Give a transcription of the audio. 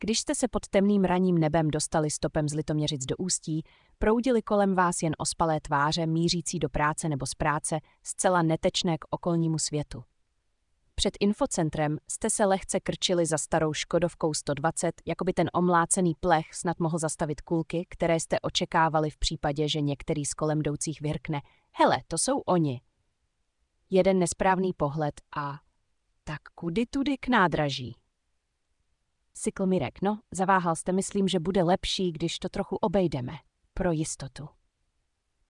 Když jste se pod temným ranním nebem dostali stopem z Litoměřic do Ústí, proudily kolem vás jen ospalé tváře mířící do práce nebo z práce, zcela netečné k okolnímu světu. Před infocentrem jste se lehce krčili za starou Škodovkou 120, jako by ten omlácený plech snad mohl zastavit kulky, které jste očekávali v případě, že některý z kolem jdoucích vyrkne. Hele, to jsou oni. Jeden nesprávný pohled a tak kudy tudy k nádraží. Sykl Mirek, no, zaváhal jste, myslím, že bude lepší, když to trochu obejdeme. Pro jistotu.